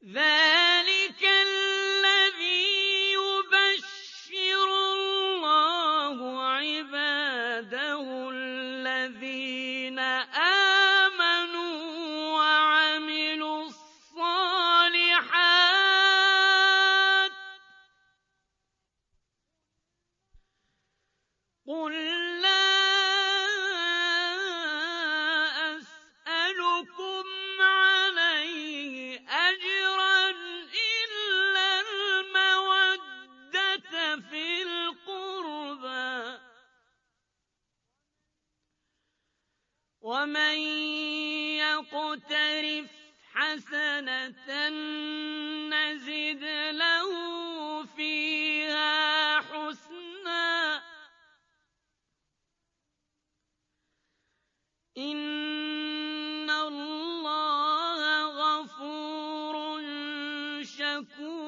ذَٰلِكَ الَّذِي يُبَشِّرُ اللَّهُ عِبَادَهُ الَّذِينَ آمَنُوا وَعَمِلُوا الصَّالِحَاتِ ۗ قُل لَّا أَسْأَلُكُمْ عَلَيْهِ أَجْرًا إِلَّا الْمَوَدَّةَ فِي الْقُرْبَىٰ ۗ وَمَن يَقْتَرِفْ حَسَنَةً نَّزِدْ لَهُ فِيهَا حُسْنًا ۚ إِنَّ اللَّهَ غَفُورٌ شَكُورٌ.